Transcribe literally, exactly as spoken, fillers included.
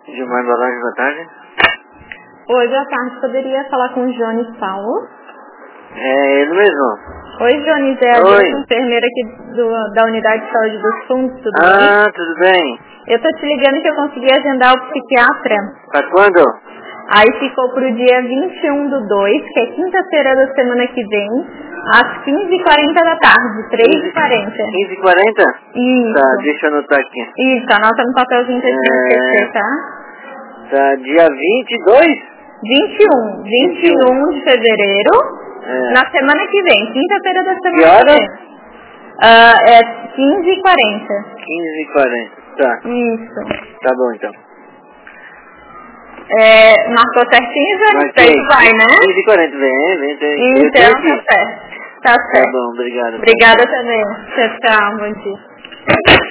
Gilmar Balagem, boa tarde. Oi, boa tarde. Poderia falar com o Jones Paulo? É ele mesmo. Oi, Jones, é a Oi. Jones, enfermeira aqui do, da Unidade de Saúde dos Fundos, tudo ah, bem? Ah, tudo bem. Eu tô te ligando que eu consegui agendar o psiquiatra. Pra quando? Aí ficou pro dia vinte e um do dois, que é quinta-feira da semana que vem, às quinze e quarenta da tarde, três e quarenta. quinze e quarenta? Isso. Tá, deixa eu anotar aqui. Isso, anota no papelzinho que eu tinha É... esquecer, tá? Tá, dia vinte e dois? vinte e um. vinte e um de fevereiro, É. na semana que vem, quinta-feira da semana Que horas? que vem. Ah, é quinze e quarenta. quinze e quarenta, tá. Isso. Tá bom então. É, marcou certinho, já Marquei. não vai, né? quinze e quarenta, vem, vem, vem. Eu tô Então, aqui. tá certo. Tá Tá certo. bom, obrigado. Obrigada também. Tchau, tchau. Bom dia.